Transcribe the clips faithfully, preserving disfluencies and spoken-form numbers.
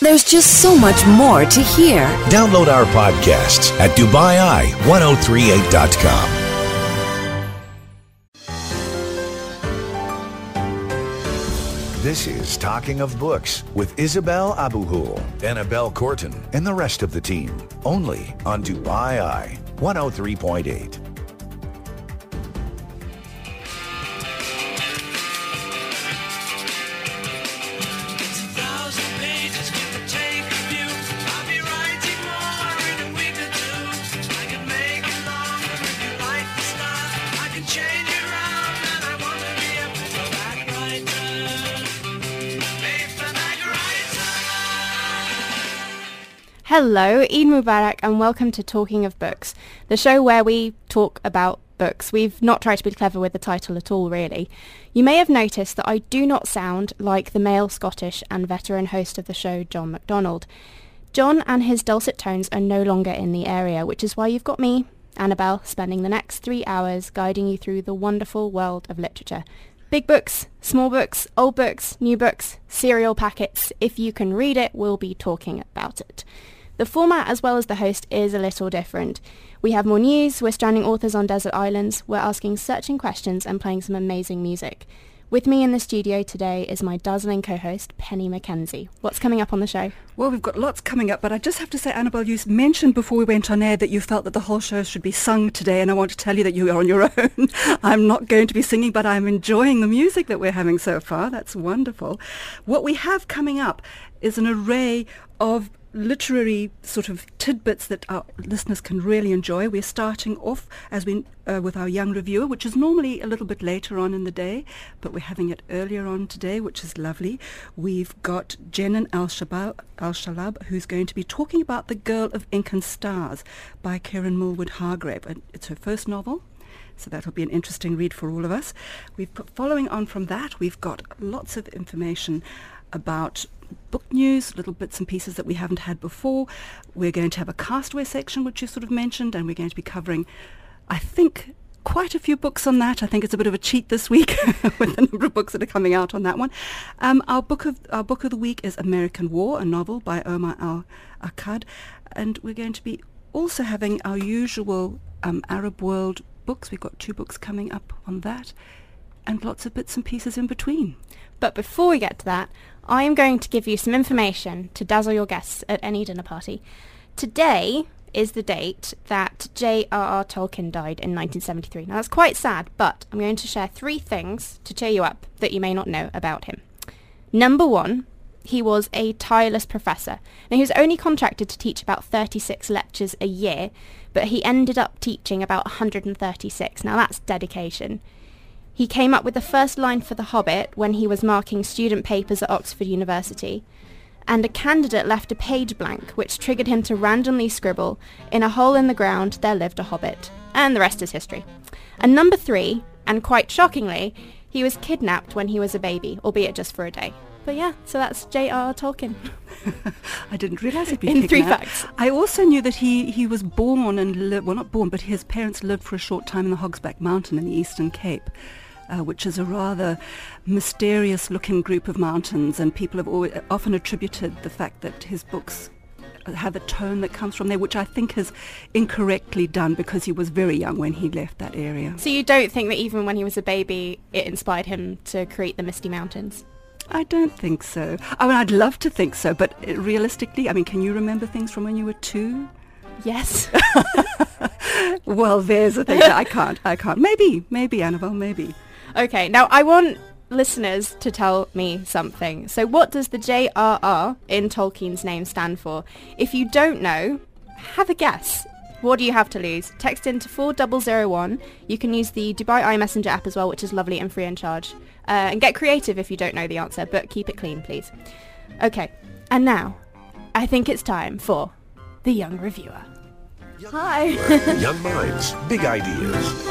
There's just so much more to hear. Download our podcasts at Dubai Eye ten thirty-eight dot com. This is Talking of Books with Isabel Abuhul, Annabelle Corton, and the rest of the team. Only on Dubai Eye one oh three point eight. Hello, Eid Mubarak, and welcome to Talking of Books, the show where we talk about books. We've not tried to be clever with the title at all, really. You may have noticed that I do not sound like the male Scottish and veteran host of the show, John MacDonald. John and his dulcet tones are no longer in the area, which is why you've got me, Annabelle, spending the next three hours guiding you through the wonderful world of literature. Big books, small books, old books, new books, cereal packets. If you can read it, we'll be talking about it. The format, as well as the host, is a little different. We have more news, we're stranding authors on desert islands, we're asking searching questions and playing some amazing music. With me in the studio today is my dazzling co-host, Penny Mackenzie. What's coming up on the show? Well, we've got lots coming up, but I just have to say, Annabelle, you mentioned before we went on air that you felt that the whole show should be sung today, and I want to tell you that you are on your own. I'm not going to be singing, but I'm enjoying the music that we're having so far. That's wonderful. What we have coming up is an array of literary sort of tidbits that our listeners can really enjoy. We're starting off as we uh, with our young reviewer, which is normally a little bit later on in the day, but we're having it earlier on today, which is lovely. We've got Jenan Al-Shabab, Al-Shalab, who's going to be talking about The Girl of Ink and Stars by Karen Millwood Hargrave. And it's her first novel, so that'll be an interesting read for all of us. We've put, following on from that, we've got lots of information about book news, little bits and pieces that we haven't had before. We're going to have a Castaway section, which you sort of mentioned, and we're going to be covering, I think, quite a few books on that. I think it's a bit of a cheat this week with the number of books that are coming out on that one. Um, our book of our book of the week is American War, a novel by Omar Al-Akkad, and we're going to be also having our usual um, Arab world books. We've got two books coming up on that, and lots of bits and pieces in between. But before we get to that, I am going to give you some information to dazzle your guests at any dinner party. Today is the date that J R R Tolkien died in nineteen seventy-three. Now that's quite sad, but I'm going to share three things to cheer you up that you may not know about him. Number one, he was a tireless professor. Now he was only contracted to teach about thirty-six lectures a year, but he ended up teaching about one hundred thirty-six. Now that's dedication. He came up with the first line for The Hobbit when he was marking student papers at Oxford University, and a candidate left a page blank, which triggered him to randomly scribble, "In a hole in the ground there lived a hobbit," and the rest is history. And number three, and quite shockingly, he was kidnapped when he was a baby, albeit just for a day. But yeah, so that's J R R Tolkien. I didn't realise he'd been In three kidnapped. facts. I also knew that he, he was born and lived, well not born, but his parents lived for a short time in the Hogsback Mountain in the Eastern Cape. Uh, which is a rather mysterious-looking group of mountains, and people have always, often attributed the fact that his books have a tone that comes from there, which I think is incorrectly done because he was very young when he left that area. So you don't think that even when he was a baby, it inspired him to create the Misty Mountains? I don't think so. I mean, I'd love to think so, but realistically, I mean, can you remember things from when you were two? Yes. Well, there's the thing. I can't. I can't. Maybe. Maybe, Annabelle. Maybe. Okay, now I want listeners to tell me something. So what does the J R R in Tolkien's name stand for? If you don't know, have a guess. What do you have to lose? Text in to four zero zero one. You can use the Dubai iMessenger app as well, which is lovely and free and charge. Uh, and get creative if you don't know the answer, but keep it clean, please. Okay, and now, I think it's time for The Young Reviewer. Young Hi. Reviewer. Young minds, big ideas.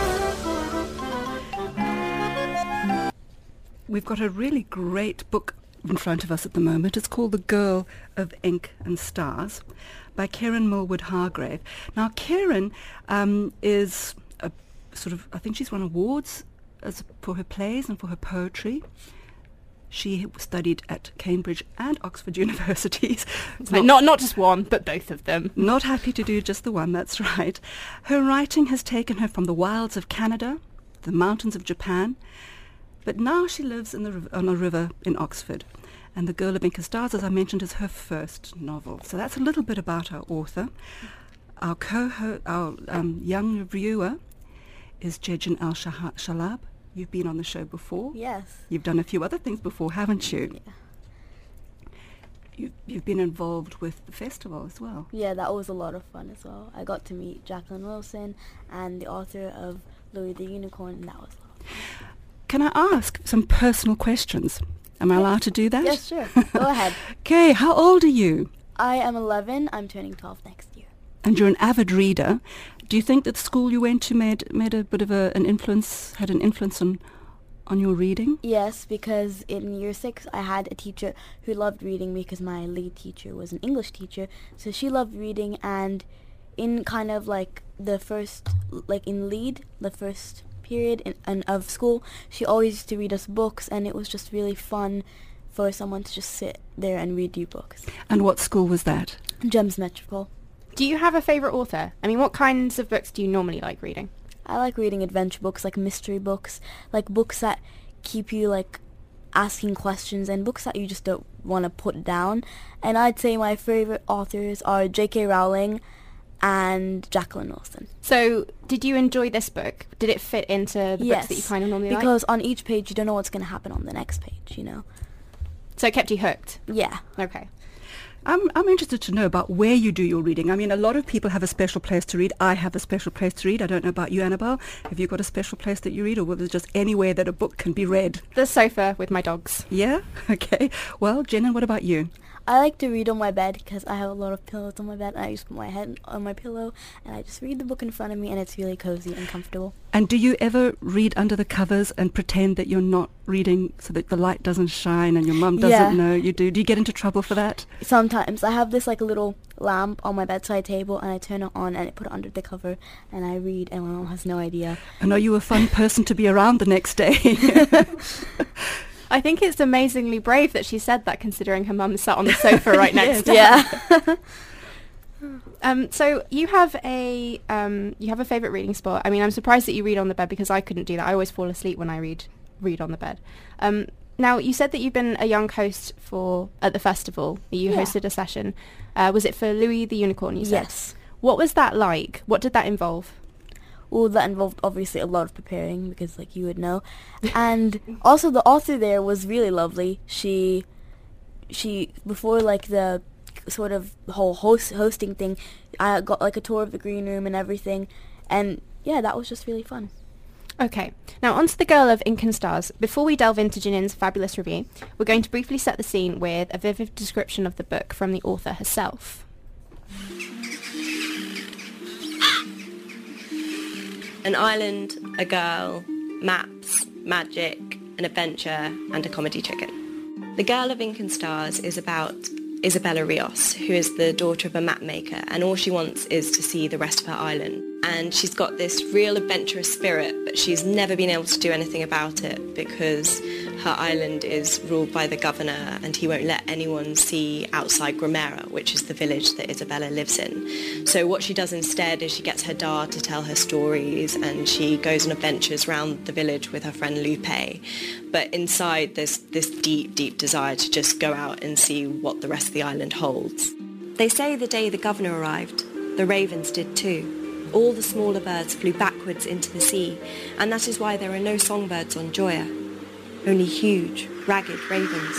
We've got a really great book in front of us at the moment. It's called The Girl of Ink and Stars by Karen Millwood Hargrave. Now, Karen um, is a sort of, I think she's won awards as, for her plays and for her poetry. She studied at Cambridge and Oxford universities. It's like not, not just one, but both of them. Not happy to do just the one, that's right. Her writing has taken her from the wilds of Canada, the mountains of Japan, but now she lives in the, riv- on a river in Oxford. And The Girl of Ink and Stars, as I mentioned, is her first novel. So that's a little bit about our author. Our co our um, young reviewer is Jejin Al-Shalab. You've been on the show before. Yes. You've done a few other things before, haven't you? Yeah. You've, you've been involved with the festival as well. Yeah, that was a lot of fun as well. I got to meet Jacqueline Wilson and the author of Louis the Unicorn, and that was a lot of fun. Can I ask some personal questions? Am I allowed to do that? Yes, sure. Go ahead. Okay, how old are you? I am eleven. I'm turning twelve next year. And you're an avid reader. Do you think that the school you went to made made a bit of a, an influence, had an influence on on your reading? Yes, because in year six I had a teacher who loved reading because my lead teacher was an English teacher. So she loved reading, and in kind of like the first, like in lead, the first period in, in, of school, she always used to read us books, and it was just really fun for someone to just sit there and read you books. And what school was that? Gems Metropole. Do you have a favourite author? I mean, what kinds of books do you normally like reading? I like reading adventure books, like mystery books, like books that keep you like asking questions, and books that you just don't want to put down. And I'd say my favourite authors are J K Rowling and Jacqueline Wilson. So, did you enjoy this book? Did it fit into the yes, books that you kind of normally like? because on each page you don't know what's going to happen on the next page, you know. So it kept you hooked? Yeah. Okay. I'm, I'm interested to know about where you do your reading. I mean, a lot of people have a special place to read. I have a special place to read. I don't know about you, Annabelle. Have you got a special place that you read, or whether it's just anywhere that a book can be read? The sofa with my dogs. Yeah? Okay. Well, Jen, and what about you? I like to read on my bed because I have a lot of pillows on my bed, and I just put my head on my pillow and I just read the book in front of me, and it's really cozy and comfortable. And do you ever read under the covers and pretend that you're not reading so that the light doesn't shine and your mum doesn't Yeah. know you do? Do you get into trouble for that? Sometimes I have this like little lamp on my bedside table, and I turn it on and I put it under the cover and I read, and my mom has no idea. And are you a fun person to be around the next day? I think it's amazingly brave that she said that, considering her mum sat on the sofa right next to her. Yeah. Um, so you have a um, you have a favourite reading spot. I mean, I'm surprised that you read on the bed, because I couldn't do that. I always fall asleep when I read read on the bed. Um, now, you said that you've been a young host for at the festival. You Yeah. hosted a session. Uh, was it for Louis the Unicorn, you said? Yes. What was that like? What did that involve? Well, that involved obviously a lot of preparing, because like you would know. And also the author there was really lovely. She, she before like the sort of whole host hosting thing, I got like a tour of the green room and everything. And yeah, that was just really fun. Okay, now onto The Girl of Ink and Stars. Before we delve into Janin's fabulous review, we're going to briefly set the scene with a vivid description of the book from the author herself. An island, a girl, maps, magic, an adventure, and a comedy chicken. The Girl of Ink and Stars is about Isabella Rios, who is the daughter of a map maker, and all she wants is to see the rest of her island. And she's got this real adventurous spirit, but she's never been able to do anything about it because her island is ruled by the governor, and he won't let anyone see outside Grimera, which is the village that Isabella lives in. So what she does instead is she gets her dad to tell her stories, and she goes on adventures around the village with her friend Lupe. But inside there's this deep, deep desire to just go out and see what the rest of the island holds. They say the day the governor arrived, the ravens did too. All the smaller birds flew backwards into the sea, and that is why there are no songbirds on Joya. Only huge, ragged ravens.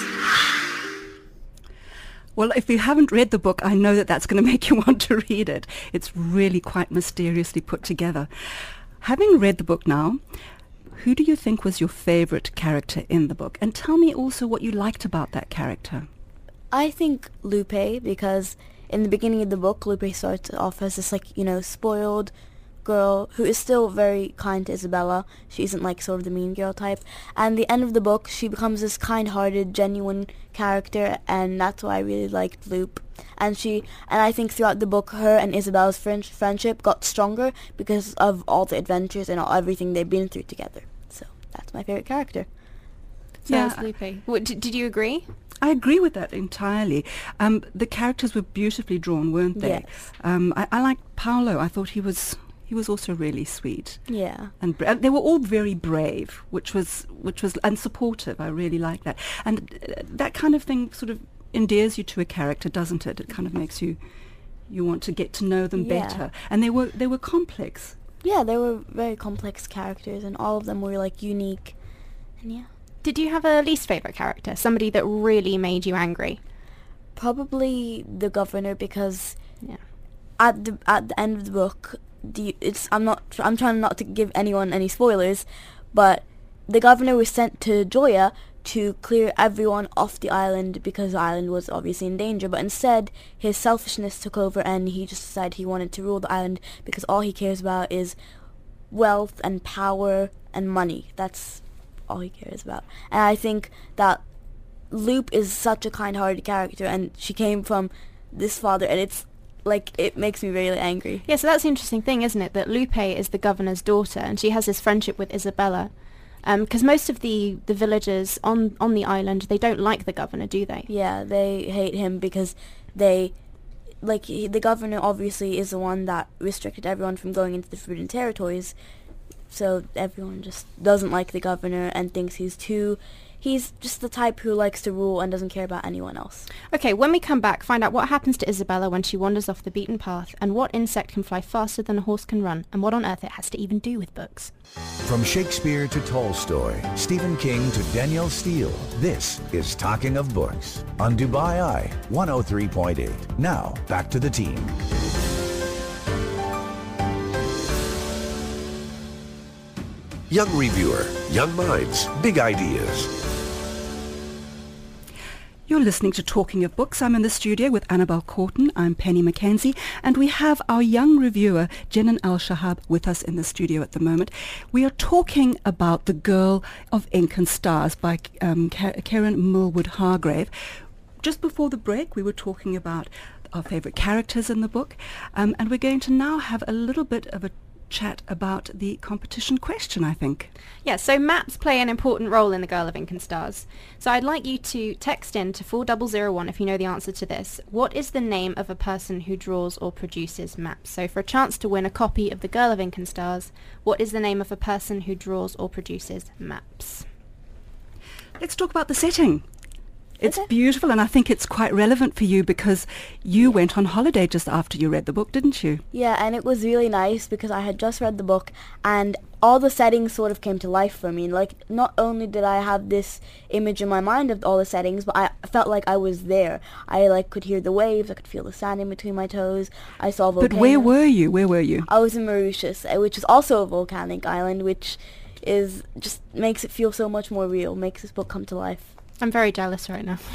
Well, if you haven't read the book, I know that that's going to make you want to read it. It's really quite mysteriously put together. Having read the book now, who do you think was your favourite character in the book? And tell me also what you liked about that character. I think Lupe, because in the beginning of the book, Lupe starts off as this, like, you know, spoiled girl who is still very kind to Isabella. She isn't, like, sort of the mean girl type. And the end of the book, she becomes this kind-hearted, genuine character, and that's why I really liked Lupe. And she, and I think throughout the book, her and Isabella's friend, friendship got stronger because of all the adventures and all, everything they've been through together. So that's my favorite character. So Yeah. is Lupe. What, did, did you agree? I agree with that entirely. Um, the characters were beautifully drawn, weren't they? Yes. Um, I, I liked Paolo. I thought he was he was also really sweet, Yeah. and bra- they were all very brave, which was which was and supportive. I really like that, and uh, that kind of thing sort of endears you to a character, doesn't it? It kind of makes you you want to get to know them Yeah. better, and they were they were complex. Yeah, they were very complex characters, and all of them were like unique. And yeah, Did you have a least favourite character? Somebody that really made you angry? probably the governor, because Yeah. at the at the end of the book, the it's I'm not tr- I'm trying not to give anyone any spoilers, but the governor was sent to Joya to clear everyone off the island because the island was obviously in danger, but instead his selfishness took over and he just decided he wanted to rule the island because all he cares about is wealth and power and money. That's all he cares about. And I think that Lupe is such a kind-hearted character, and she came from this father, and it's like it makes me really angry. Yeah, so that's the interesting thing, isn't it? That Lupe is the governor's daughter, and she has this friendship with Isabella. Because most of the, the villagers on, on the island, they don't like the governor, do they? Yeah, they hate him because they, like, he, the governor obviously is the one that restricted everyone from going into the Forbidden Territories, so everyone just doesn't like the governor and thinks he's too, he's just the type who likes to rule and doesn't care about anyone else. Okay, when we come back, find out what happens to Isabella when she wanders off the beaten path, and what insect can fly faster than a horse can run, and what on earth it has to even do with books. From Shakespeare to Tolstoy, Stephen King to Danielle Steele, this is Talking of Books on Dubai Eye one oh three point eight. Now, back to the team. Young reviewer, young minds, big ideas. You're listening to Talking of Books. I'm in the studio with Annabelle Corton. I'm Penny Mackenzie, and we have our young reviewer, Jenan Al-Shahab, with us in the studio at the moment. We are talking about The Girl of Ink and Stars by um, Ka- Karen Millwood Hargrave. Just before the break, we were talking about our favourite characters in the book, um, and we're going to now have a little bit of a chat about the competition question, I think. Yeah, so maps play an important role in The Girl of Ink and Stars. So I'd like you to text in to four zero zero one if you know the answer to this. What is the name of a person who draws or produces maps? So for a chance to win a copy of The Girl of Ink and Stars, what is the name of a person who draws or produces maps? Let's talk about the setting. It's Okay. beautiful, and I think it's quite relevant for you because you went on holiday just after you read the book, didn't you? Yeah, and it was really nice because I had just read the book and all the settings sort of came to life for me. Like, not only did I have this image in my mind of all the settings, but I felt like I was there. I, like, could hear the waves, I could feel the sand in between my toes, I saw volcanoes. But where were you? Where were you? I was in Mauritius, uh, which is also a volcanic island, which is just makes it feel so much more real, makes this book come to life. I'm very jealous right now.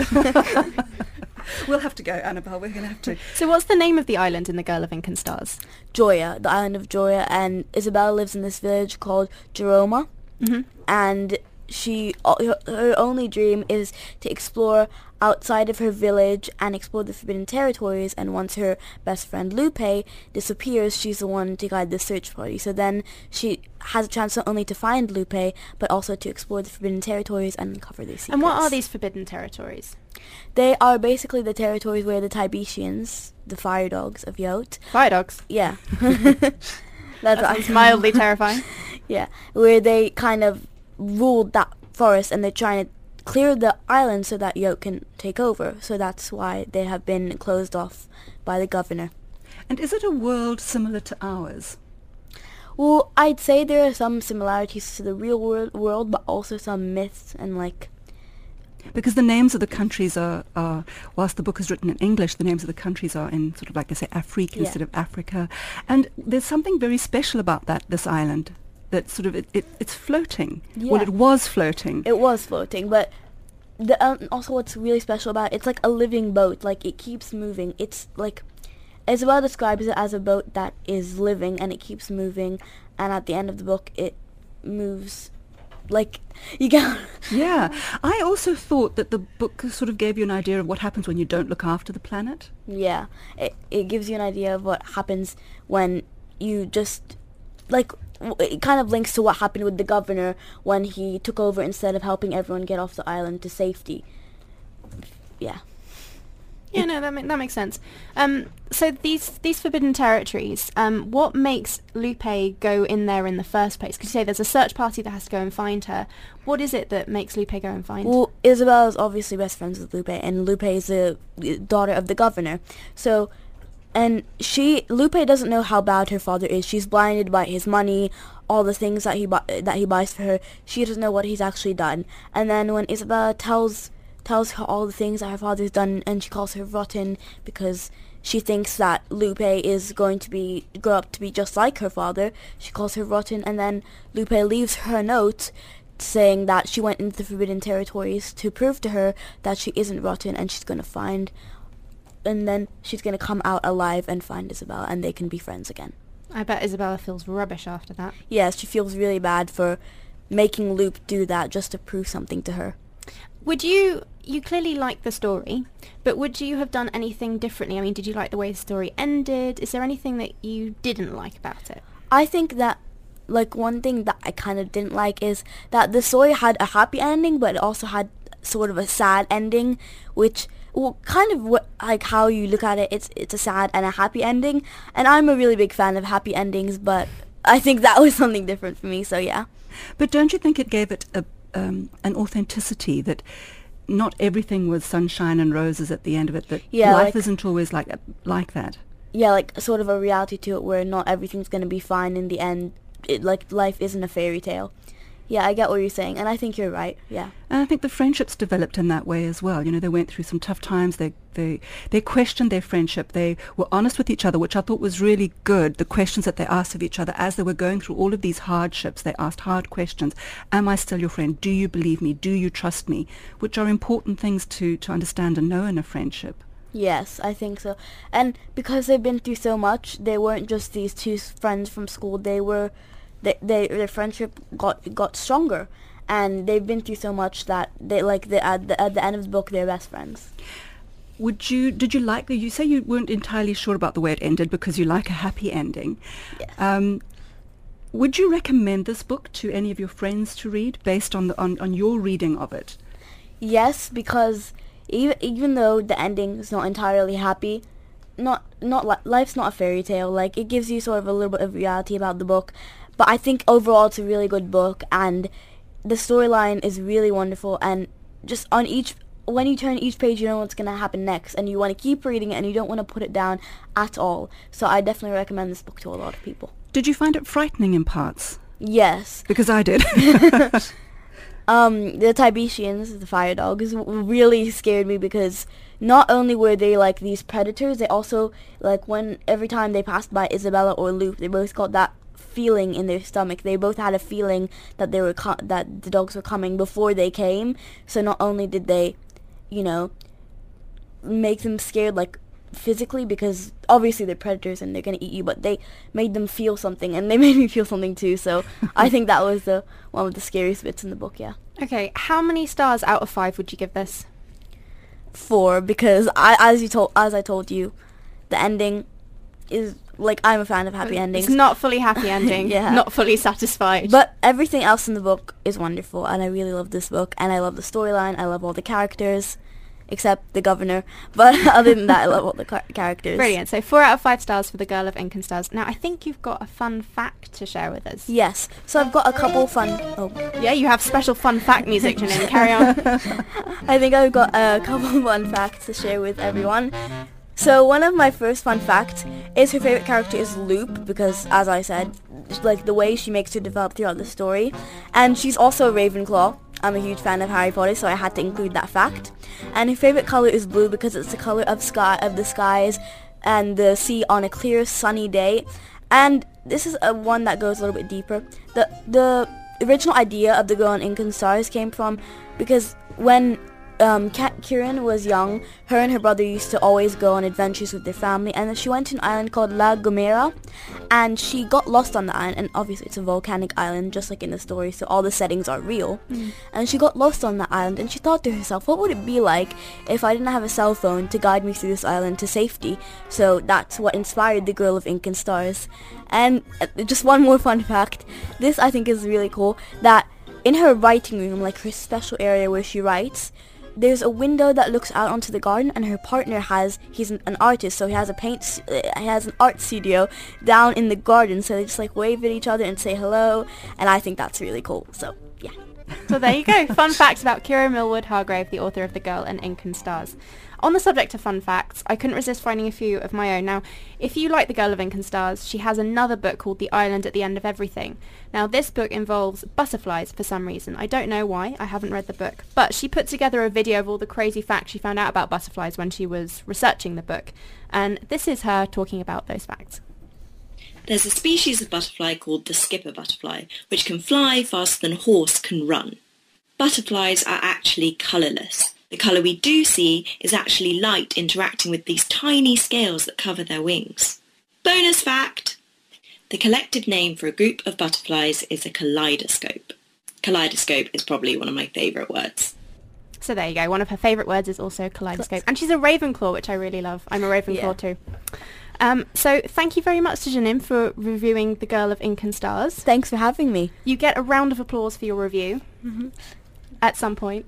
We'll have to go, Annabelle. We're going to have to. So what's the name of the island in The Girl of Ink and Stars? Joya, the island of Joya, and Isabella lives in this village called Jeroma, Mm-hmm. and she her, her only dream is to explore outside of her village and explore the Forbidden Territories, and once her best friend Lupe disappears, she's the one to guide the search party. So then she has a chance not only to find Lupe, but also to explore the Forbidden Territories and uncover their secrets. And what are these Forbidden Territories? They are basically the territories where the Tibetians, the fire dogs of Yot, Fire dogs. yeah. That's That what I- sounds mildly terrifying. Yeah, where they kind of ruled that forest, and they're trying to clear the island so that Yot can take over. So that's why they have been closed off by the governor. And is it a world similar to ours? Well, I'd say there are some similarities to the real world, world but also some myths and like... Because the names of the countries are, are, whilst the book is written in English, the names of the countries are in sort of like I say, Afrique Yeah. instead of Africa. And there's something very special about that, this island, that sort of, it, it, it's floating. Well, Yeah. it was floating. It was floating, but the um, also what's really special about it, it's like a living boat. Like, it keeps moving. It's like... Isabel describes it as a boat that is living, and it keeps moving, and at the end of the book, it moves... Like, you get... Yeah. I also thought that the book sort of gave you an idea of what happens when you don't look after the planet. Yeah, it it gives you an idea of what happens when you just, like, it kind of links to what happened with the governor when he took over instead of helping everyone get off the island to safety. Yeah. Yeah, no, that ma- that makes sense. Um, so these these forbidden territories, um, what makes Lupe go in there in the first place? Because you say there's a search party that has to go and find her. What is it that makes Lupe go and find her? Well, Isabel is obviously best friends with Lupe, and Lupe is the daughter of the governor. So, and she, Lupe doesn't know how bad her father is. She's blinded by his money, all the things that he bu- that he buys for her. She doesn't know what he's actually done. And then when Isabel tells tells her all the things that her father's done, and she calls her rotten because she thinks that Lupe is going to be grow up to be just like her father. She calls her rotten, and then Lupe leaves her a note saying that she went into the Forbidden Territories to prove to her that she isn't rotten, and she's going to find, and then she's going to come out alive and find Isabella, and they can be friends again. I bet Isabella feels rubbish after that. Yes, she feels really bad for making Lupe do that just to prove something to her. Would you, you clearly like the story, but would you have done anything differently? I mean, did you like the way the story ended? Is there anything that you didn't like about it? I think that, like, one thing that I kind of didn't like is that the story had a happy ending, but it also had sort of a sad ending, which, well, kind of what, like how you look at it, it's it's a sad and a happy ending, and I'm a really big fan of happy endings, but I think that was something different for me, so yeah. But don't you think it gave it a Um, an authenticity that not everything was sunshine and roses at the end of it, that Yeah, life like- isn't always like like that? Yeah, like sort of a reality to it where not everything's going to be fine in the end. It, like, life isn't a fairy tale. Yeah, I get what you're saying, and I think you're right, yeah. And I think the friendships developed in that way as well. You know, they went through some tough times. They they they questioned their friendship. They were honest with each other, which I thought was really good. The questions that they asked of each other as they were going through all of these hardships, they asked hard questions. Am I still your friend? Do you believe me? Do you trust me? Which are important things to, to understand and know in a friendship. Yes, I think so. And because they've been through so much, they weren't just these two s- friends from school. They were, they, they their friendship got got stronger, and they've been through so much that they like the, at the at the end of the book they're best friends. Would you did you like the? You say you weren't entirely sure about the way it ended because you like a happy ending. Yes. Um, would you recommend this book to any of your friends to read based on the on, on your reading of it? Yes, because even even though the ending is not entirely happy, not not li- life's not a fairy tale. Like, it gives you sort of a little bit of reality about the book, but I think overall it's a really good book, and the storyline is really wonderful. And just on each when you turn each page, you know what's gonna happen next, and you want to keep reading it, and you don't want to put it down at all. So I definitely recommend this book to a lot of people. Did you find it frightening in parts? Yes. Because I did. Um, the Tibetians, the fire dogs, w- really scared me because not only were they like these predators, they also, like, when every time they passed by Isabella or Lupe, they both got that feeling in their stomach. They both had a feeling that they were co- that the dogs were coming before they came. So not only did they, you know, make them scared, like, physically, because obviously they're predators and they're gonna eat you, but they made them feel something, and they made me feel something too. So I think that was the one of the scariest bits in the book. Yeah. Okay, how many stars out of five would you give this? Four, because I, as you told, as I told you, the ending is, like, I'm a fan of happy endings. It's not fully happy ending. Yeah. Not fully satisfied. But everything else in the book is wonderful, and I really love this book, and I love the storyline. I love all the characters, except the governor. But other than that, I love all the car- characters. Brilliant. So four out of five stars for The Girl of Ink and Stars. Now, I think you've got a fun fact to share with us. Yes. So I've got a couple fun. Oh, Yeah, you have special fun fact music, Janine. Carry on. I think I've got a couple fun facts to share with everyone. So one of my first fun facts is her favorite character is Lupe, because, as I said, like, the way she makes her develop throughout the story. And she's also a Ravenclaw. I'm a huge fan of Harry Potter, so I had to include that fact. And her favorite color is blue because it's the color of sky of the skies and the sea on a clear, sunny day. And this is a one that goes a little bit deeper. The the original idea of The Girl in Ink and Stars came from because when um, Kat Kieran was young. Her and her brother used to always go on adventures with their family, and then she went to an island called La Gomera, and she got lost on the island, and obviously it's a volcanic island, just like in the story, so all the settings are real. Mm. And she got lost on the island, and she thought to herself, what would it be like if I didn't have a cell phone to guide me through this island to safety? So that's what inspired The Girl of Ink and Stars. And uh, just one more fun fact, this I think is really cool, that in her writing room, like her special area where she writes, there's a window that looks out onto the garden, and her partner has, he's an, an artist, so he has a paint, uh, he has an art studio down in the garden, so they just like wave at each other and say hello, and I think that's really cool, so yeah. So there you go, fun facts about Kira Millward Hargrave, the author of The Girl and Ink and Stars. On the subject of fun facts, I couldn't resist finding a few of my own. Now, if you like The Girl of Ink and Stars, she has another book called The Island at the End of Everything. Now, this book involves butterflies for some reason. I don't know why, I haven't read the book. But she put together a video of all the crazy facts she found out about butterflies when she was researching the book. And this is her talking about those facts. There's a species of butterfly called the skipper butterfly, which can fly faster than a horse can run. Butterflies are actually colourless. The colour we do see is actually light interacting with these tiny scales that cover their wings. Bonus fact! The collective name for a group of butterflies is a kaleidoscope. Kaleidoscope is probably one of my favourite words. So there you go, one of her favourite words is also kaleidoscope. And she's a Ravenclaw, which I really love. I'm a Ravenclaw yeah. too. Um, so thank you very much to Janine for reviewing The Girl of Ink and Stars. Thanks for having me. You get a round of applause for your review. Mm-hmm. At some point.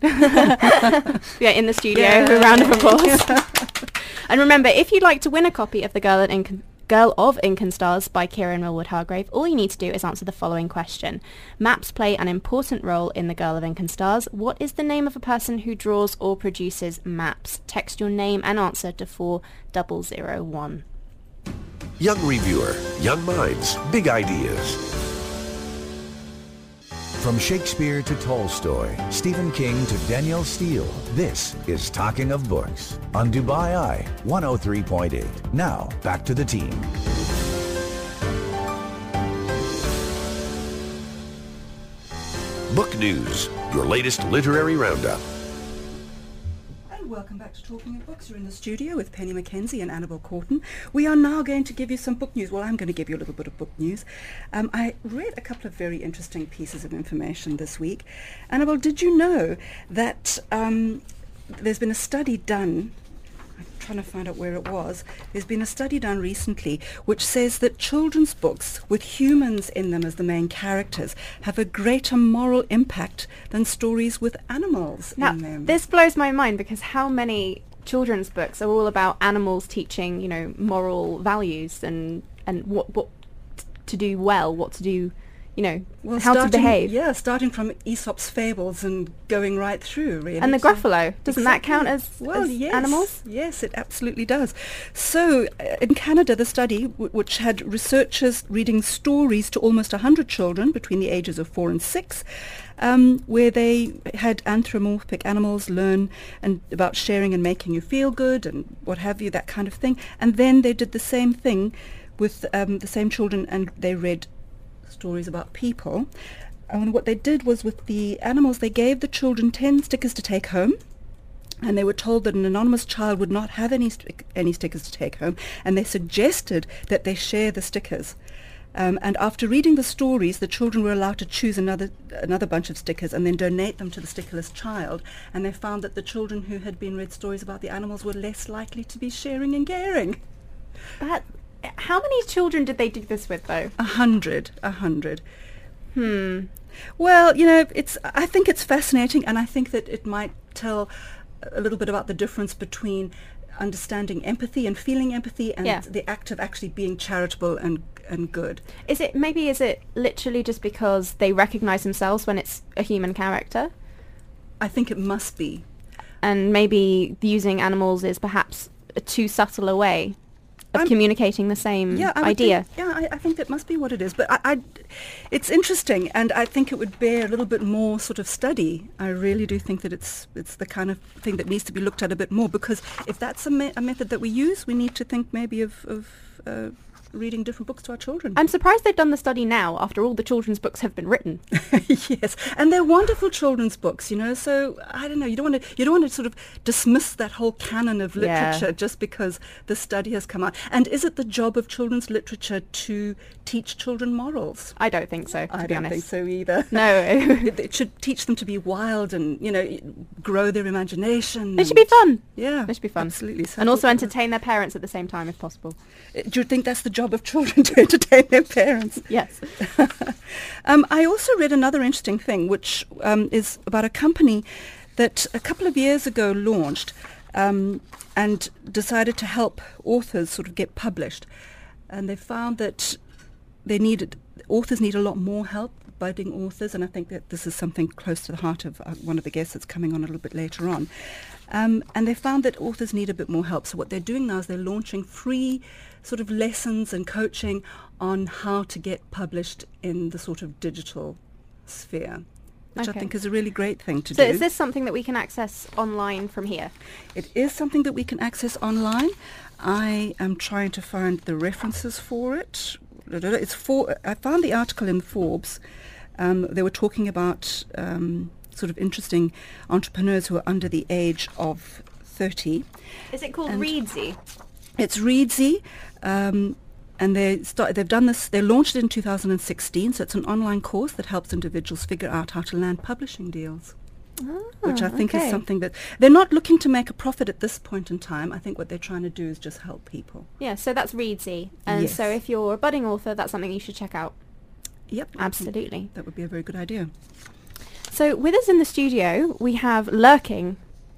Yeah, in the studio. Yeah. A round of applause. And remember, if you'd like to win a copy of The Girl, and Ink, Girl of Ink and Stars by Kira Millward Hargrave, all you need to do is answer the following question. Maps play an important role in The Girl of Ink and Stars. What is the name of a person who draws or produces maps? Text your name and answer to four zero zero one. Young reviewer, young minds, big ideas. From Shakespeare to Tolstoy, Stephen King to Danielle Steele, this is Talking of Books on Dubai Eye one oh three point eight. Now, back to the team. Book News, your latest literary roundup. Welcome back to Talking of Books. You're in the studio with Penny Mackenzie and Annabel Courtin. We are now going to give you some book news. Well, I'm going to give you a little bit of book news. Um, I read a couple of very interesting pieces of information this week. Annabel, did you know that um, there's been a study done, I'm trying to find out where it was, there's been a study done recently which says that children's books with humans in them as the main characters have a greater moral impact than stories with animals now, in them. This blows my mind because how many children's books are all about animals teaching, you know, moral values and, and what, what to do well, what to do, you know, well, how starting, to behave. Yeah, starting from Aesop's fables and going right through, really. And the so, Gruffalo, doesn't exactly. that count as, well, as yes, animals? Yes, it absolutely does. So uh, in Canada, the study, w- which had researchers reading stories to almost one hundred children between the ages of four and six, um, where they had anthropomorphic animals learn and about sharing and making you feel good and what have you, that kind of thing. And then they did the same thing with um, the same children, and they read stories about people. And what they did was with the animals, they gave the children ten stickers to take home, and they were told that an anonymous child would not have any st- any stickers to take home, and they suggested that they share the stickers. Um, and after reading the stories, the children were allowed to choose another another bunch of stickers and then donate them to the stickerless child. And they found that the children who had been read stories about the animals were less likely to be sharing and caring. That, how many children did they do this with, though? A hundred, a hundred. Hmm. Well, you know, it's. I think it's fascinating, and I think that it might tell a little bit about the difference between understanding empathy and feeling empathy and yeah. the act of actually being charitable and and good. Is it maybe is it literally just because they recognize themselves when it's a human character? I think it must be. And maybe using animals is perhaps a too subtle a way of I'm, communicating the same yeah, I idea. Think, yeah, I, I think that must be what it is. But I, I, it's interesting, and I think it would bear a little bit more sort of study. I really do think that it's it's the kind of thing that needs to be looked at a bit more, because if that's a, me- a method that we use, we need to think maybe of, of uh, reading different books to our children. I'm surprised they've done the study now after all the children's books have been written. Yes, and they're wonderful children's books, you know. So I don't know. You don't want to. You don't want to sort of dismiss that whole canon of literature Yeah. just because the study has come out. And is it the job of children's literature to teach children morals? I don't think so, to I be don't honest. think so either. No. it, it should teach them to be wild and, you know, grow their imagination. It should be fun. Yeah, It should be fun. Absolutely. So And also I thought that entertain their parents at the same time if possible. was- Do you think that's the job of children, to entertain their parents? Yes. um, I also read another interesting thing, which um, is about a company that a couple of years ago launched um, and decided to help authors sort of get published. And they found that they needed, authors need a lot more help, budding authors, and I think that this is something close to the heart of uh, one of the guests that's coming on a little bit later on. Um, and they found that authors need a bit more help. So what they're doing now is they're launching free sort of lessons and coaching on how to get published in the sort of digital sphere, which Okay. I think is a really great thing to So do. is this something that we can access online from here? It is something that we can access online. I am trying to find the references for it. It's for, I found the article in Forbes. Um, they were talking about um, sort of interesting entrepreneurs who are under the age of thirty. Is it called And- Readsy? It's Readsy, um, and they start, they've done this, they launched it in two thousand sixteen, so it's an online course that helps individuals figure out how to land publishing deals. Which I think okay. is something that they're not looking to make a profit at this point in time. I think what they're trying to do is just help people. Yeah, so that's Readsy. And Yes. so if you're a budding author, that's something you should check out. Yep, Absolutely. that would be a very good idea. So with us in the studio, we have lurking,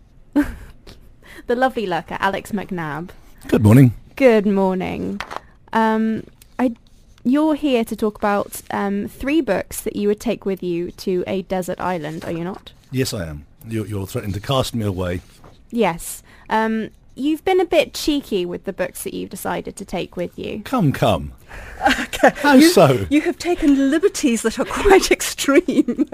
the lovely lurker, Alex McNabb. Good morning. Good morning. Um, I, you're here to talk about um, three books that you would take with you to a desert island, are you not? Yes, I am. You're, you're threatening to cast me away. Yes. Um, you've been a bit cheeky with the books that you've decided to take with you. Come, come. Okay. How you, so? You have taken liberties that are quite extreme.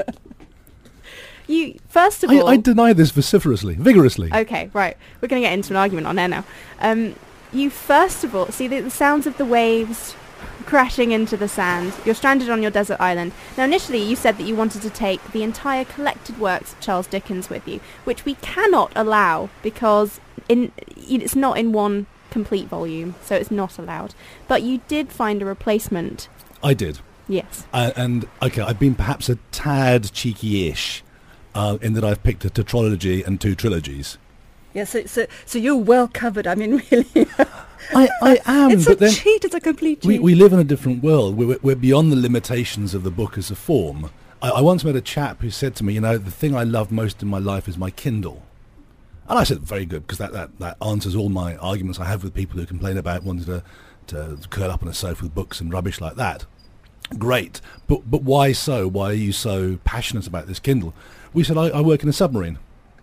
You first of I, all, I deny this vociferously, vigorously. okay, right. We're going to get into an argument on air now. Um, you first of all see the, the sounds of the waves crashing into the sand. You're stranded on your desert island. Now, initially, you said that you wanted to take the entire collected works of Charles Dickens with you, which we cannot allow because in it's not in one complete volume, so it's not allowed. But you did find a replacement. I did. Yes. Uh, and, okay, I've been perhaps a tad cheeky-ish uh, in that I've picked a tetralogy and two trilogies. Yeah, so, so so you're well covered. I mean, really. I, I am, it's but a then cheat. It's a complete cheat. we, we live in a different world. We're, we're beyond the limitations of the book as a form. I, I once met a chap who said to me, you know, the thing I love most in my life is my Kindle. And I said, very good, because that, that, that answers all my arguments I have with people who complain about wanting to, to curl up on a sofa with books and rubbish like that. Great, but but why so? Why are you so passionate about this Kindle? We said, I, I work in a submarine.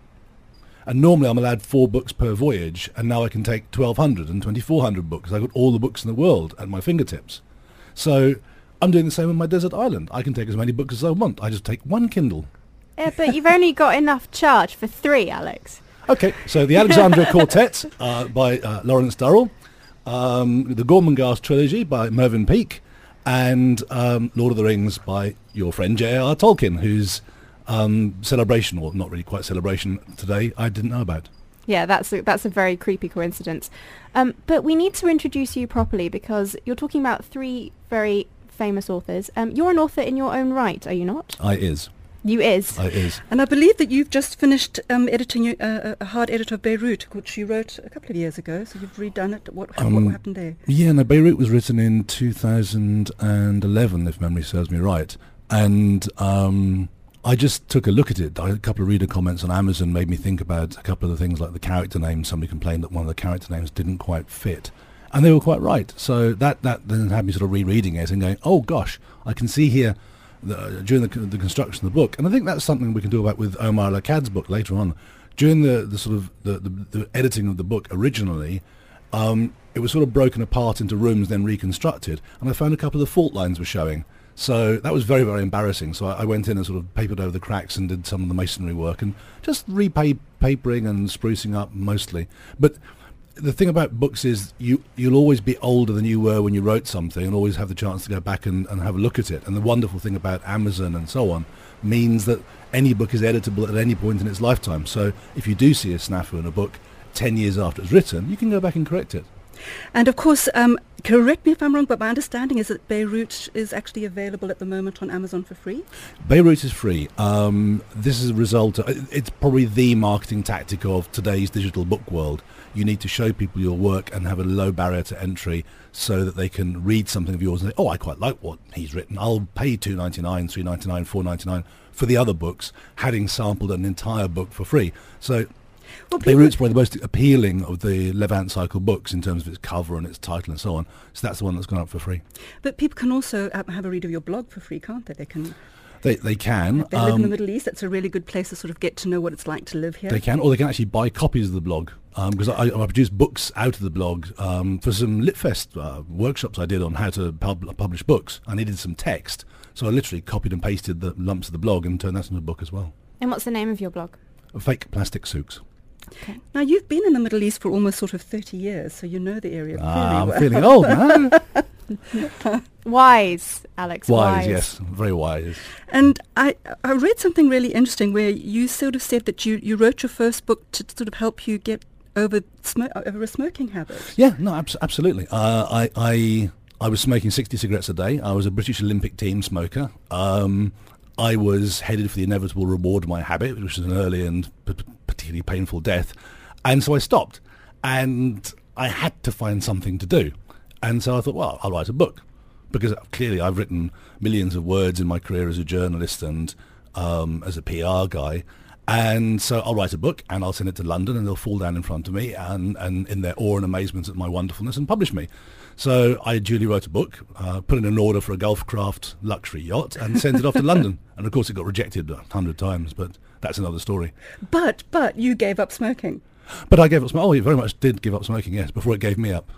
And normally I'm allowed four books per voyage, and now I can take twelve hundred and twenty-four hundred books. I've got all the books in the world at my fingertips. So I'm doing the same on my desert island. I can take as many books as I want. I just take one Kindle. Yeah, but you've only got enough charge for three, Alex. Okay, so the Alexandria Quartet uh, by uh, Lawrence Durrell, um, the Gormenghast trilogy by Mervyn Peake, and um, Lord of the Rings by your friend J R R Tolkien, whose um, celebration, or not really quite celebration today, I didn't know about. Yeah, that's a, that's a very creepy coincidence. Um, but we need to introduce you properly because you're talking about three very famous authors. Um, you're an author in your own right, are you not? I is. You is. I is. And I believe that you've just finished um, editing your, uh, a hard edit of Beirut, which you wrote a couple of years ago. So you've redone it. What, Um, what happened there? Yeah, no, Beirut was written in two thousand eleven, if memory serves me right. And um, I just took a look at it. I, a couple of reader comments on Amazon made me think about a couple of the things like the character names. Somebody complained that one of the character names didn't quite fit. And they were quite right. So that, that then had me sort of rereading it and going, oh gosh, I can see here the, during the, the construction of the book. And I think that's something we can do about with Omar Lakkad's book later on. During the, the sort of the, the, the editing of the book originally, um, it was sort of broken apart into rooms, then reconstructed. And I found a couple of the fault lines were showing. So that was very, very embarrassing. So I, I went in and sort of papered over the cracks and did some of the masonry work and just repapering and sprucing up mostly. But the thing about books is you, you'll always be older than you were when you wrote something and always have the chance to go back and, and have a look at it. And the wonderful thing about Amazon and so on means that any book is editable at any point in its lifetime. So if you do see a snafu in a book ten years after it's written, you can go back and correct it. And of course, um, correct me if I'm wrong, but my understanding is that Beirut is actually available at the moment on Amazon for free? Beirut is free. Um, this is a result of, it's probably the marketing tactic of today's digital book world. You need to show people your work and have a low barrier to entry so that they can read something of yours and say, oh, I quite like what he's written. I'll pay two ninety-nine, three ninety-nine, four ninety-nine for the other books, having sampled an entire book for free. So well, Beirut's probably the most appealing of the Levant Cycle books in terms of its cover and its title and so on. So that's the one that's gone up for free. But people can also uh, have a read of your blog for free, can't they? They can. They they can. They live um, in the Middle East. That's a really good place to sort of get to know what it's like to live here. They can, or they can actually buy copies of the blog. Because um, I, I produce books out of the blog um, for some LitFest uh, workshops I did on how to pub- publish books. I needed some text, so I literally copied and pasted the lumps of the blog and turned that into a book as well. And what's the name of your blog? Fake Plastic Souks. Okay. Now, you've been in the Middle East for almost sort of thirty years, so you know the area Ah, I'm well. feeling old now. Wise, Alex, wise. Wise, yes, very wise. And I I read something really interesting where you sort of said that you, you wrote your first book to sort of help you get over smo- over a smoking habit. Yeah, no, abs- absolutely. Uh, I, I I was smoking sixty cigarettes a day. I was a British Olympic team smoker. Um, I was headed for the inevitable reward of my habit, which was an early and p- particularly painful death. And so I stopped. And I had to find something to do. And so I thought, well, I'll write a book. Because clearly I've written millions of words in my career as a journalist and um, as a P R guy. And so I'll write a book and I'll send it to London and they'll fall down in front of me and, and in their awe and amazement at my wonderfulness and publish me. So I duly wrote a book, uh, put in an order for a Gulfcraft luxury yacht and sent it off to London. And of course it got rejected a hundred times, but that's another story. But but you gave up smoking. But I gave up smoking. Oh, you very much did give up smoking, yes, before it gave me up.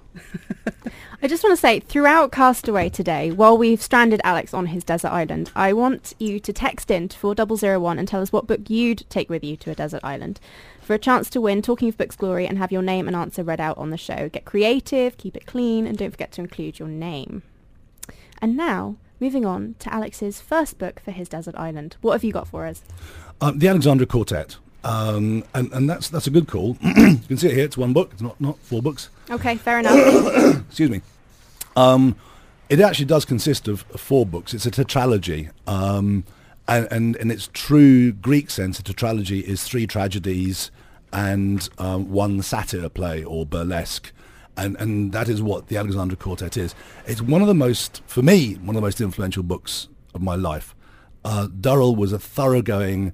I just want to say, throughout Castaway today, while we've stranded Alex on his desert island, I want you to text in to four zero zero one and tell us what book you'd take with you to a desert island. For a chance to win Talking of Books Glory and have your name and answer read out on the show. Get creative, keep it clean, and don't forget to include your name. And now, moving on to Alex's first book for his desert island. What have you got for us? Um, the Alexandria Quartet. Um, and, and that's that's a good call. You can see it here. It's one book. It's not, not four books. Okay, fair enough. Excuse me. Um, it actually does consist of four books. It's a tetralogy. Um, and, and in its true Greek sense, a tetralogy is three tragedies and um, one satire play or burlesque. And, and that is what the Alexandria Quartet is. It's one of the most, for me, one of the most influential books of my life. Uh, Durrell was a thoroughgoing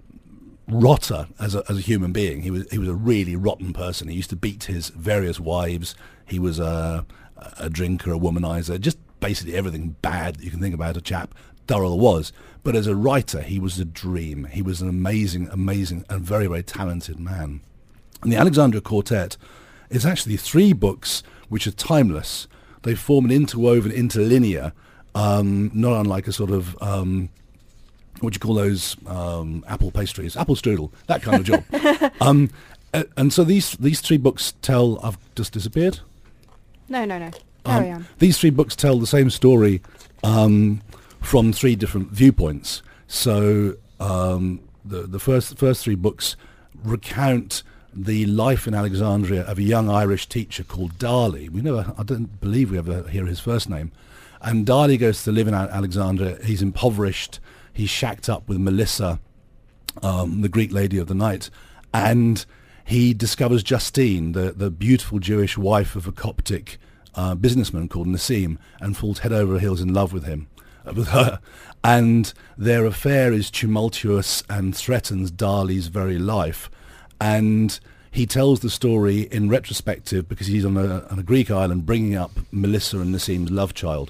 rotter as a, as a human being. He was he was a really rotten person. He used to beat his various wives. He was a, a drinker, a womanizer, just basically everything bad that you can think about a chap. Durrell was. But as a writer, he was a dream. He was an amazing, amazing and very, very talented man. And the Alexandria Quartet is actually three books which are timeless. They form an interwoven interlinear, um, not unlike a sort of... Um, what do you call those um, apple pastries? Apple strudel, that kind of job. um, uh, and so these these three books tell... I've just disappeared? No, no, no. Carry Um, on. these three books tell the same story um, from three different viewpoints. So um, the the first first three books recount the life in Alexandria of a young Irish teacher called Darley. We never, I don't believe we ever hear his first name. And Darley goes to live in Alexandria. He's impoverished. He's shacked up with Melissa, um, the Greek lady of the night, and he discovers Justine, the, the beautiful Jewish wife of a Coptic uh, businessman called Nassim, and falls head over heels in love with him, uh, with her. And their affair is tumultuous and threatens Darley's very life. And he tells the story in retrospective because he's on a, on a Greek island bringing up Melissa and Nassim's love child.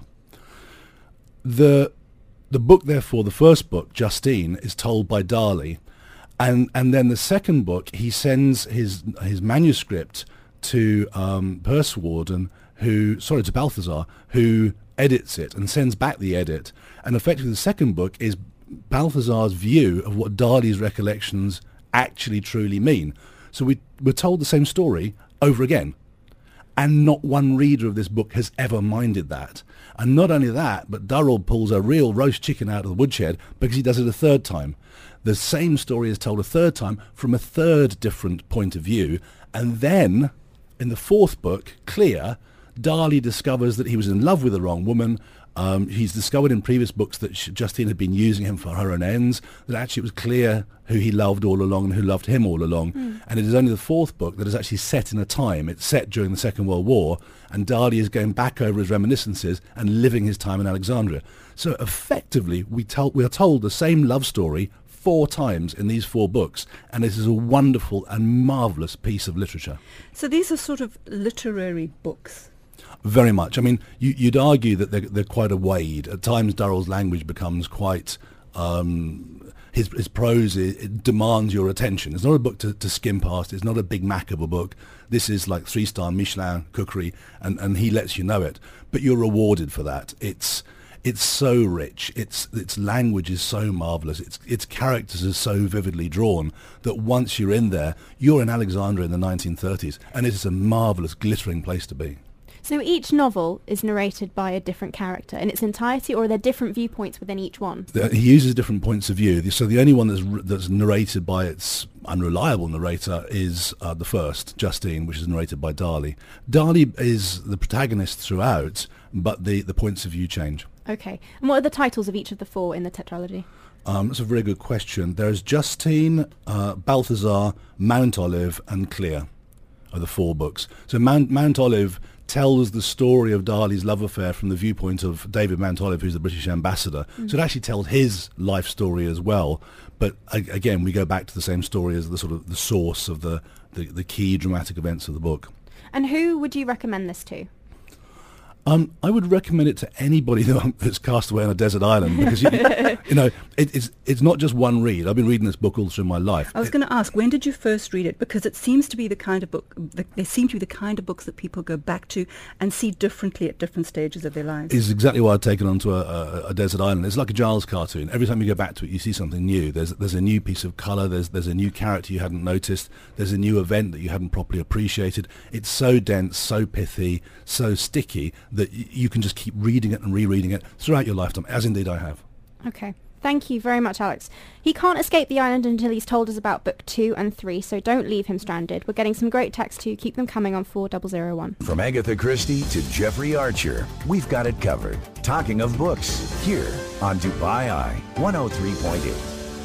The The book, therefore, the first book, Justine, is told by Darley, and and then the second book, he sends his his manuscript to um, Pursewarden, who sorry to Balthazar, who edits it and sends back the edit, and effectively the second book is Balthazar's view of what Darley's recollections actually truly mean. So we we're told the same story over again, And not one reader of this book has ever minded that. And not only that, but Durrell pulls a real roast chicken out of the woodshed because he does it a third time. The same story is told a third time from a third different point of view. And then, in the fourth book, Clear, Darley discovers that he was in love with the wrong woman. Um, he's discovered in previous books that Justine had been using him for her own ends, that actually it was Clear who he loved all along and who loved him all along. Mm. And it is only the fourth book that is actually set in a time. It's set during the Second World War, and Darley is going back over his reminiscences and living his time in Alexandria. So effectively, we, tell, we are told the same love story four times in these four books, and this is a wonderful and marvellous piece of literature. So these are sort of literary books. Very much. I mean, you, you'd argue that they're, they're quite a wade. At times, Durrell's language becomes quite... Um, his, his prose it, it demands your attention. It's not a book to, to skim past. It's not a Big Mac of a book. This is like three-star Michelin cookery, and, and he lets you know it. But you're rewarded for that. It's it's so rich. Its its language is so marvellous. Its its characters are so vividly drawn that once you're in there, you're in Alexandria in the nineteen thirties, and it is a marvellous, glittering place to be. So each novel is narrated by a different character in its entirety, or are there different viewpoints within each one? The, he uses different points of view. So the only one that's, that's narrated by its unreliable narrator is uh, the first, Justine, which is narrated by Darley. Darley is the protagonist throughout, but the, the points of view change. Okay. And what are the titles of each of the four in the tetralogy? Um, that's a very good question. There's Justine, uh, Balthazar, Mount Olive, and Clear are the four books. So Mount, Mount Olive tells the story of Darley's love affair from the viewpoint of David Mount Olive, who's the British ambassador. Mm. So it actually tells his life story as well. But a- again, we go back to the same story as the sort of the source of the, the, the key dramatic events of the book. And who would you recommend this to? Um, I would recommend it to anybody that's cast away on a desert island because you, you know it, it's it's not just one read. I've been reading this book all through my life. I was going to ask, when did you first read it? Because it seems to be the kind of book. The, they seem to be the kind of books that people go back to and see differently at different stages of their lives. Is exactly why I've taken onto a, a, a desert island. It's like a Giles cartoon. Every time you go back to it, you see something new. There's there's a new piece of colour. There's there's a new character you hadn't noticed. There's a new event that you hadn't properly appreciated. It's so dense, so pithy, so sticky that y- you can just keep reading it and rereading it throughout your lifetime, as indeed I have. Okay. Thank you very much, Alex. He can't escape the island until he's told us about book two and three, so don't leave him stranded. We're getting some great texts too. Keep them coming on four thousand one. From Agatha Christie to Jeffrey Archer, we've got it covered. Talking of books, here on Dubai Eye one oh three point eight.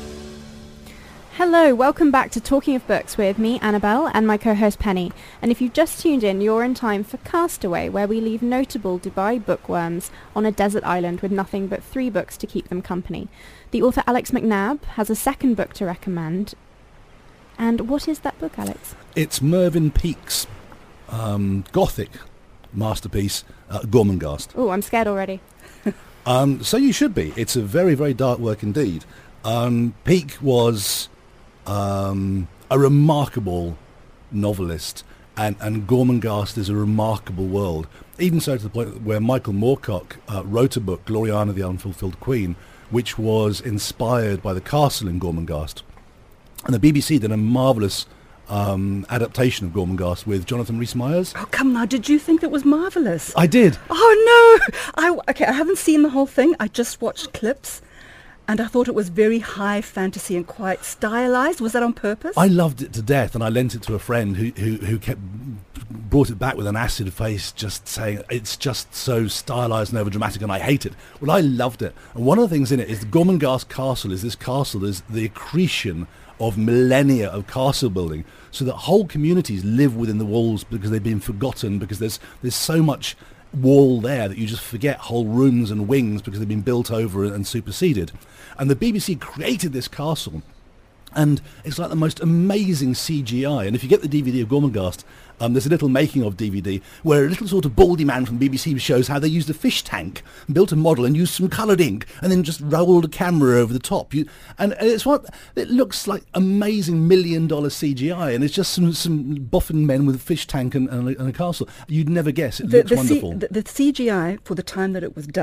Hello, welcome back to Talking of Books with me, Annabelle, and my co-host Penny. And if you've just tuned in, you're in time for Castaway, where we leave notable Dubai bookworms on a desert island with nothing but three books to keep them company. The author Alex McNabb has a second book to recommend. And what is that book, Alex? It's Mervyn Peake's um, Gothic masterpiece, uh, Gormenghast. Oh, I'm scared already. um, so you should be. It's a very, very dark work indeed. Um, Peake was... Um, a remarkable novelist, and, and Gormenghast is a remarkable world, even so to the point where Michael Moorcock uh, wrote a book, Gloriana the Unfulfilled Queen, which was inspired by the castle in Gormenghast. And the B B C did a marvellous um, adaptation of Gormenghast with Jonathan Rhys-Meyers. Oh, come now, did you think that was marvellous? I did. Oh, no! I, okay, I haven't seen the whole thing. I just watched clips. And I thought it was very high fantasy and quite stylized. Was that on purpose? I loved it to death, and I lent it to a friend who, who, who kept brought it back with an acid face, just saying it's just so stylized and overdramatic, and I hate it. Well, I loved it. And one of the things in it is the Gormenghast Castle is this castle is the accretion of millennia of castle building, so that whole communities live within the walls because they've been forgotten, because there's there's so much wall there that you just forget whole rooms and wings because they've been built over and superseded. And the B B C created this castle, and it's like the most amazing C G I. And if you get the D V D of Gormenghast, um, there's a little making of D V D where a little sort of baldy man from B B C shows how they used a fish tank, built a model and used some coloured ink, and then just rolled a camera over the top. You, and it's what it looks like, amazing million dollar C G I, and it's just some some boffin men with a fish tank and, and, a, and a castle. You'd never guess. It the, looks the wonderful. C, the, the C G I for the time that it was done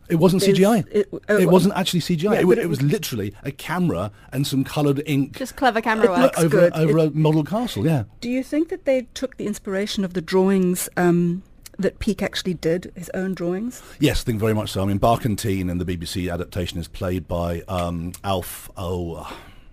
It wasn't C G I. There's- It, oh, It wasn't actually C G I. Yeah, it, wa- but it, it was was- literally a camera and some coloured ink Just clever camera It work. looks over, good. over It- a model castle, yeah. Do you think that they took the inspiration of the drawings um, that Peake actually did, his own drawings? Yes, I think very much so. I mean, Barkentine in the B B C adaptation is played by um, Alf, oh, uh,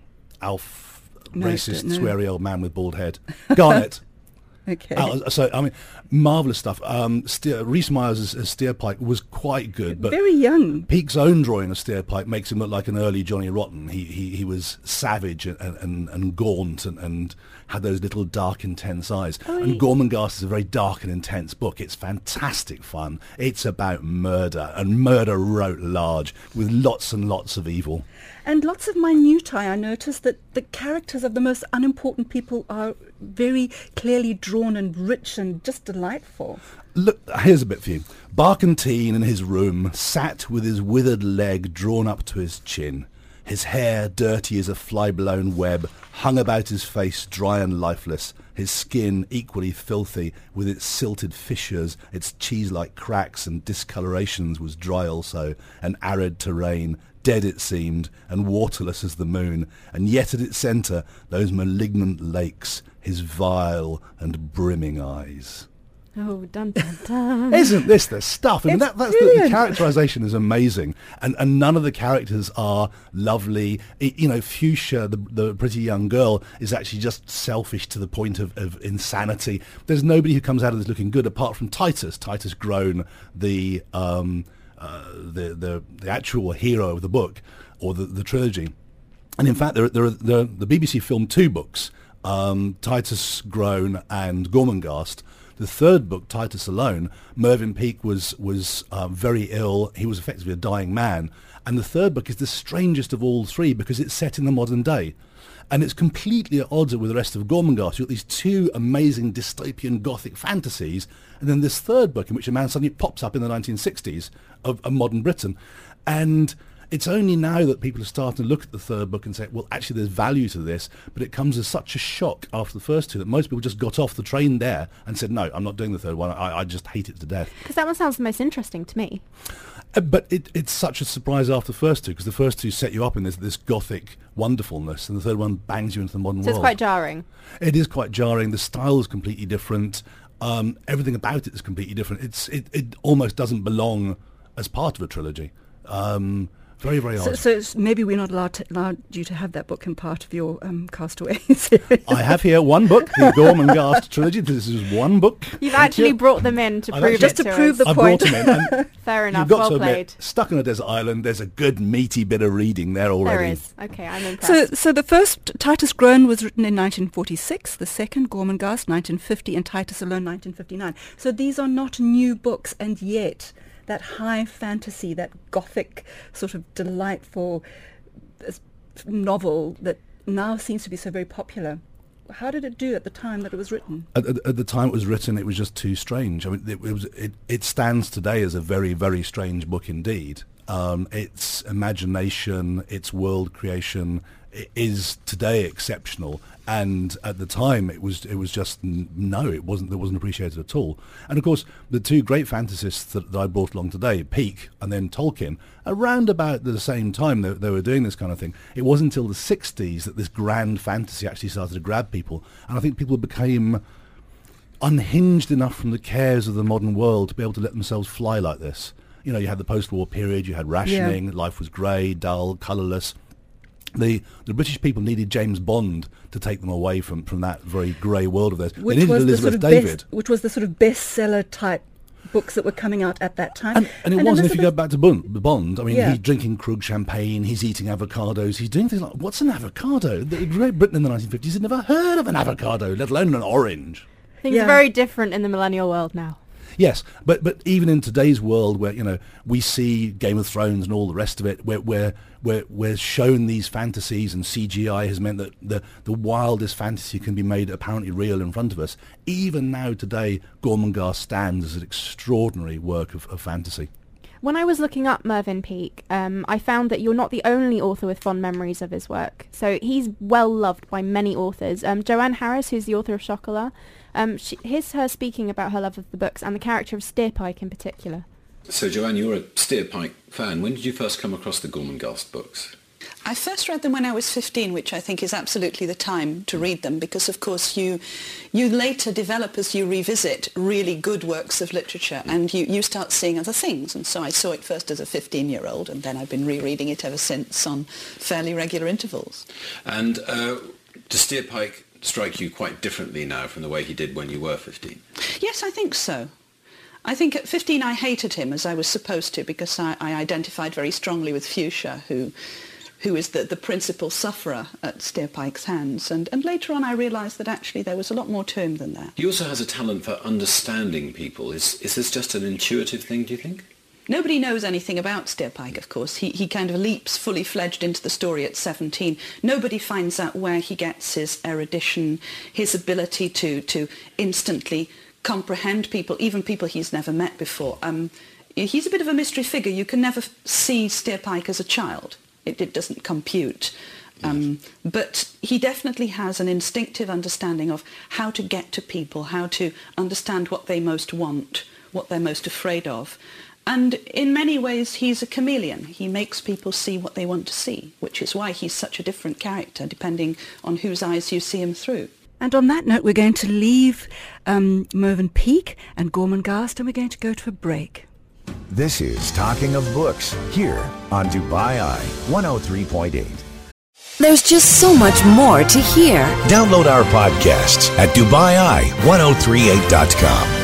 Alf, No, racist, don't know. sweary old man with bald head. Garnet. Okay. Al- so, I mean, marvellous stuff. Um, Steer, Rhys Myers as, as Steerpike was quite good, but Very young. Peake's own drawing of Steerpike makes him look like an early Johnny Rotten. He he, he was savage and, and, and gaunt and, and had those little dark, intense eyes. Oh, and he- Gormenghast is a very dark and intense book. It's fantastic fun. It's about murder, and murder wrote large, with lots and lots of evil. And lots of minutiae. I noticed that the characters of the most unimportant people are very clearly drawn and rich and just delightful. Look, here's a bit for you. Barkentine in his room sat with his withered leg drawn up to his chin. His hair, dirty as a fly-blown web, hung about his face dry and lifeless, his skin equally filthy, with its silted fissures, its cheese-like cracks and discolorations was dry also, an arid terrain, dead it seemed, and waterless as the moon, and yet at its centre those malignant lakes, his vile and brimming eyes. Oh, dun dun dun. Isn't this the stuff? I mean, It's that, that's the, the brilliant. characterization is amazing, and and none of the characters are lovely. I- you know, Fuchsia, the the pretty young girl, is actually just selfish to the point of, of insanity. There's nobody who comes out of this looking good apart from Titus. Titus Groan, the um uh, the the the actual hero of the book or the the trilogy, and in fact, there there are, there are the B B C filmed two books, um, Titus Groan and Gormenghast. The third book, Titus Alone, Mervyn Peake was was uh, very ill. He was effectively a dying man. And the third book is the strangest of all three because it's set in the modern day. And it's completely at odds with the rest of Gormenghast. You've got these two amazing dystopian gothic fantasies, and then this third book in which a man suddenly pops up in the nineteen sixties of, of modern Britain. And it's only now that people are starting to look at the third book and say, well, actually there's value to this, but it comes as such a shock after the first two that most people just got off the train there and said, no, I'm not doing the third one. I, I just hate it to death. Because that one sounds the most interesting to me. Uh, but it, it's such a surprise after the first two, because the first two set you up in this, this gothic wonderfulness, and the third one bangs you into the modern So world. it's quite jarring. It is quite jarring. The style is completely different. Um, everything about it is completely different. It's it, it almost doesn't belong as part of a trilogy. Um, very, very So, odd. so it's- maybe we're not allowed, to, allowed you to have that book in part of your um, Castaway series. I have here one book, the Gormenghast trilogy. This is one book. You've Thank actually you. brought them in to I've prove actually- it Just to to prove us. the I point. brought them in. And Fair enough. you've got Well to played. admit, stuck on a desert island, there's a good meaty bit of reading there already. There is. Okay, I'm So, impressed. so the first Titus Groan was written in nineteen forty-six, the second Gormenghast nineteen fifty, and Titus Alone nineteen fifty-nine. So these are not new books, and yet that high fantasy, that gothic sort of delightful uh, novel that now seems to be so very popular. How did it do at the time that it was written? At, at, at the time it was written, it was just too strange. I mean, it, it was it, it stands today as a very, very strange book indeed. Um, its imagination, its world creation i- is today exceptional, and at the time it was it was just n- no, it wasn't. It wasn't appreciated at all. And of course, the two great fantasists that, that I brought along today, Peake and then Tolkien, around about the same time they, they were doing this kind of thing. It wasn't until the sixties that this grand fantasy actually started to grab people, and I think people became unhinged enough from the cares of the modern world to be able to let themselves fly like this. You know, you had the post-war period, you had rationing, life was grey, dull, colourless. The the British people needed James Bond to take them away from, from that very grey world of theirs. They Which needed was the Elizabeth sort of David. best, which was the sort of bestseller type books that were coming out at that time. And, and it wasn't, if you go Elizabeth- back to Bond, Bond I mean, Yeah. he's drinking Krug champagne, he's eating avocados, he's doing things like, what's an avocado? The Great Britain in the nineteen fifties had never heard of an avocado, let alone an orange. Things Yeah. are very different in the millennial world now. Yes, but but even in today's world, where you know we see Game of Thrones and all the rest of it, where where where we're shown these fantasies, and C G I has meant that the the wildest fantasy can be made apparently real in front of us. Even now today, Gormenghast stands as an extraordinary work of, of fantasy. When I was looking up Mervyn Peake, um, I found that you're not the only author with fond memories of his work. So he's well loved by many authors. Um, Joanne Harris, who's the author of Chocolat, um, she, here's her speaking about her love of the books and the character of Steerpike in particular. So, Joanne, you're a Steerpike fan. When did you first come across the Gormenghast books? I first read them when I was fifteen, which I think is absolutely the time to read them, because, of course, you you later develop as you revisit really good works of literature, and you, you start seeing other things. And so I saw it first as a fifteen-year-old, and then I've been rereading it ever since on fairly regular intervals. And uh, does Steerpike strike you quite differently now from the way he did when you were fifteen? Yes, I think so. I think at fifteen I hated him, as I was supposed to, because I, I identified very strongly with Fuchsia, who who is the, the principal sufferer at Steerpike's hands. And, and later on I realised that actually there was a lot more to him than that. He also has a talent for understanding people. Is, is this just an intuitive thing, do you think? Nobody knows anything about Steerpike, of course. He, he kind of leaps fully fledged into the story at seventeen. Nobody finds out where he gets his erudition, his ability to, to instantly comprehend people, even people he's never met before. Um, he's a bit of a mystery figure. You can never see Steerpike as a child. It, it doesn't compute. Um, yes. But he definitely has an instinctive understanding of how to get to people, how to understand what they most want, what they're most afraid of. And in many ways, he's a chameleon. He makes people see what they want to see, which is why he's such a different character, depending on whose eyes you see him through. And on that note, we're going to leave um, Mövenpick and Gormenghast, and we're going to go to a break. This is Talking of Books, here on Dubai Eye one oh three point eight. There's just so much more to hear. Download our podcasts at Dubai Eye ten thirty-eight dot com.